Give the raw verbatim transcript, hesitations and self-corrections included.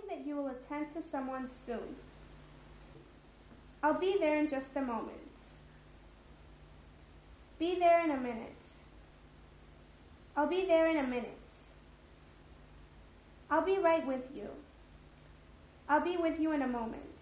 that you will attend to someone soon. I'll be there in just a moment. Be there in a minute. I'll be there in a minute. I'll be right with you. I'll be with you in a moment.